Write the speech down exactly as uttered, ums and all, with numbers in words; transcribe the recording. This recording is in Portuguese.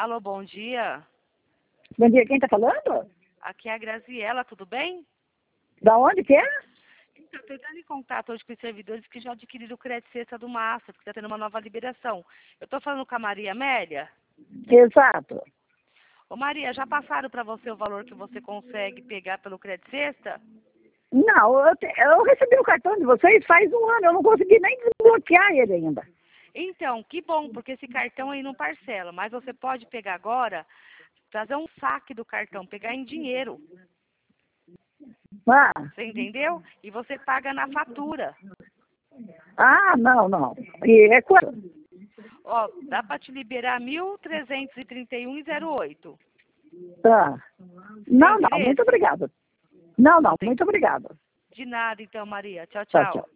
Alô, bom dia. Bom dia, quem tá falando? Aqui é a Graziela, tudo bem? Da onde que é? Então, estou entrando em contato hoje com os servidores que já adquiriram o crédito sexta do Master, porque está tendo uma nova liberação. Eu estou falando com a Maria Amélia. Exato. Ô Maria, já passaram para você o valor que você consegue pegar pelo crédito sexta? Não, eu, te- eu recebi o cartão de vocês faz um ano, eu não consegui nem desbloquear ele ainda. Então, que bom, porque esse cartão aí não parcela, mas você pode pegar agora, trazer um saque do cartão, pegar em dinheiro, Ah, você entendeu? E você paga na fatura. ah não, não. E é quanto? Ó, dá para te liberar mil trezentos e trinta e um e zero oito. Tá. Tem Não, não, interesse? muito obrigado. Não, não, Não tem muito obrigado. de nada então, Maria. Tchau, Tchau, tchau. tchau.